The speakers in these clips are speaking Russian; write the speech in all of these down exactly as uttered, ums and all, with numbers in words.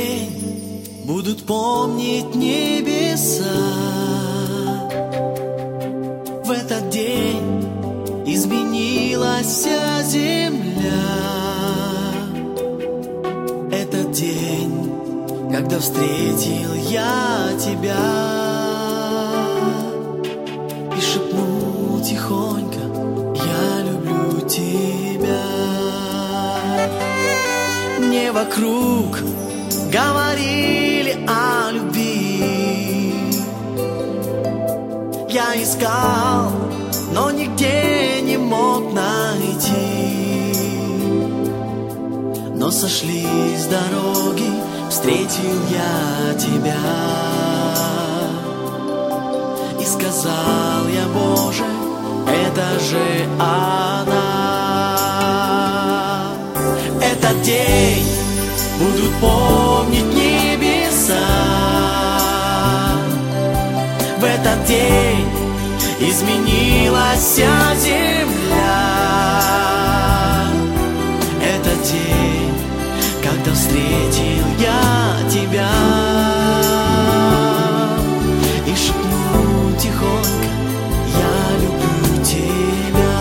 день будут помнить небеса. В этот день изменилась вся земля. Этот день, когда встретил я тебя и шепнул тихонько: я люблю тебя. Мне вокруг говорили о любви. Я искал, но нигде не мог найти. Но сошлись дороги, встретил я тебя. И сказал я: Боже, это же она. Этот день будут помнить небеса. В этот день изменилась вся земля. Этот день, когда встретил я тебя и шепнул тихонько: я люблю тебя.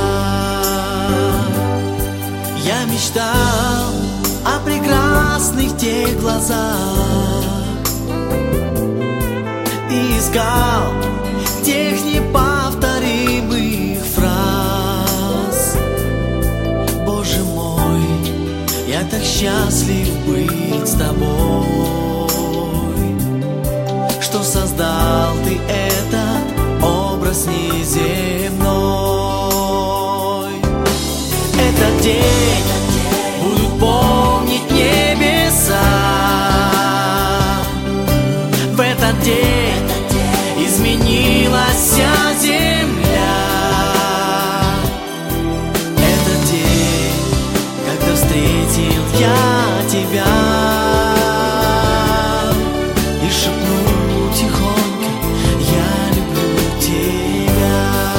Я мечтал о прекрасных тех глазах и искал тех неповторимых фраз. Боже мой, я так счастлив быть с тобой, что создал ты этот образ неземной. Этот день будут помнить небеса. В этот день изменилась вся земля. Этот день, когда встретил я тебя и шепнул тихонько: я люблю тебя.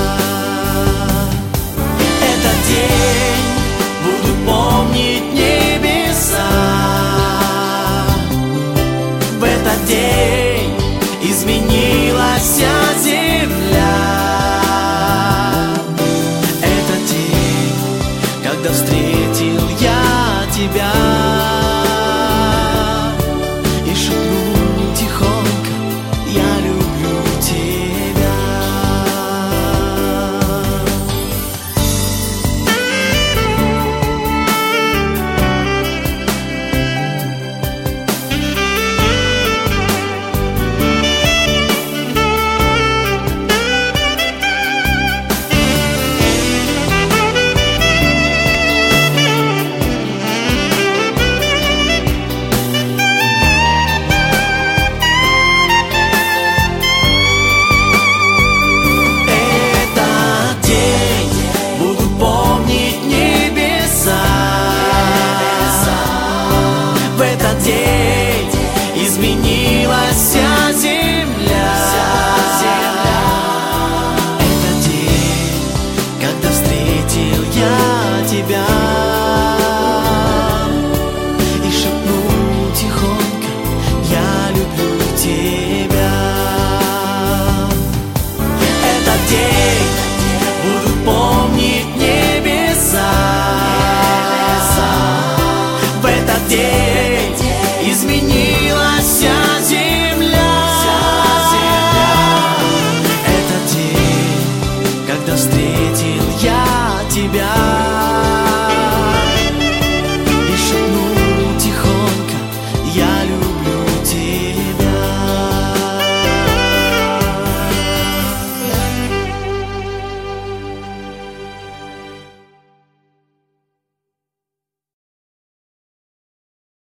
Этот день будут помнить небеса. В этот день изменилась вся